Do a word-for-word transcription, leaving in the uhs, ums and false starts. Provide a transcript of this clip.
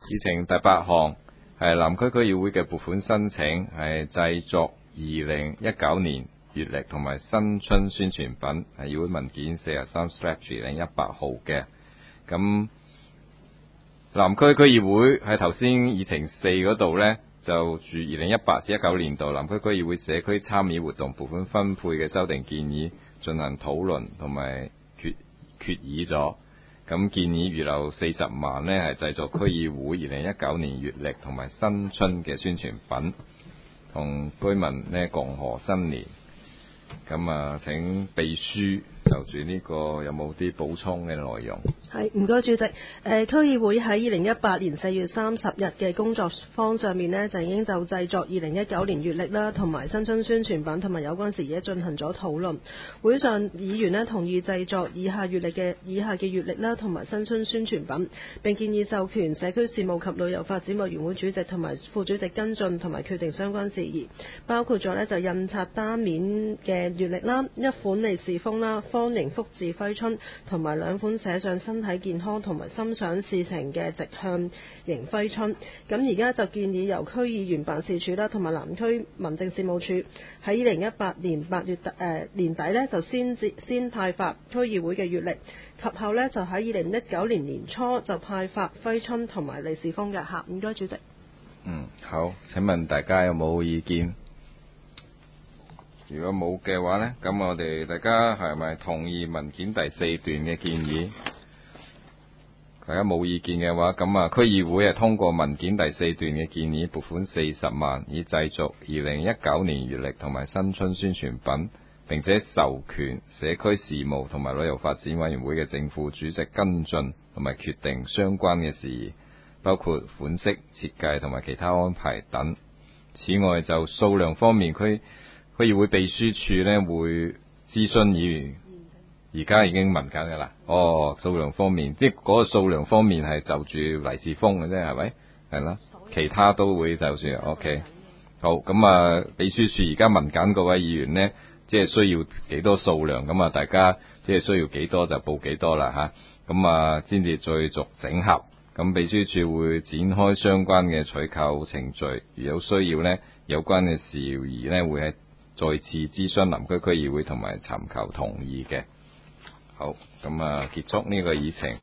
議程第八項係南區區議會嘅撥款申請，係製作二零一九年月曆同埋新春宣傳品，係議會文件四十三 slash 二零一八號嘅。咁南區區議會喺頭先議程四嗰度呢，就住二零一八至一九年度南區區議會社區參與活動撥款分配嘅修訂建議進行討論同埋決決議咗。咁建議預留四十萬呢，係製作區議會二零一九年月曆同埋新春嘅宣傳品，同居民呢共賀新年。咁啊，請秘書就住呢個有冇啲補充嘅內容？ 係，唔該主席。誒、呃，區議會喺二零一八年四月三十日嘅工作坊上面呢，就已經就製作二零一九年月曆啦，同埋新春宣傳品同埋有關事宜進行咗討論。會上議員呢同意製作以下月曆嘅以下嘅月曆啦，同埋新春宣傳品，並建議授權社區事務及旅遊發展委員會主席同埋副主席跟進同埋決定相關事宜，包括咗呢就印刷單面嘅月曆啦，一款利是封啦，方形福字揮春，同埋兩款寫上身體健康同埋心想事成嘅直向型揮春。咁而家就建議由區議員辦事處啦，同埋南區民政事務處喺二零一八年八月誒、呃、年底呢，就先至先派發區議會嘅月曆，及後呢，就喺二零一九年年初就派發揮春同埋利是封嘅。嚇，唔該主席。 嗯，好。請問大家有冇意見？如果冇嘅話呢，咁我哋大家係咪同意文件第四段嘅建議？大家冇意見嘅話，咁啊區議會係通過文件第四段嘅建議，撥款四十萬以製作二零一九年月曆同埋新春宣傳品，並且授權社區事務同埋旅遊發展委員會嘅正副主席跟進同埋決定相關嘅事宜，包括款式、設計同埋其他安排等。此外，就數量方面，區區議會秘書處呢會諮詢議員。而家已經問緊㗎啦。哦，數量方面，即係嗰個數量方面係就住利是封嘅啫，係咪？係啦，其他都會就住。OK， 好，咁啊，秘書處而家問緊嗰位議員呢，即係需要幾多數量，咁啊，大家即係需要幾多就報幾多啦吓，咁啊，先至再續整合。咁秘書處會展開相關嘅採購程序，如有需要呢，有關嘅事宜呢，會係再次諮詢南區區議會同埋尋求同意嘅。好，咁啊，結束呢個議程。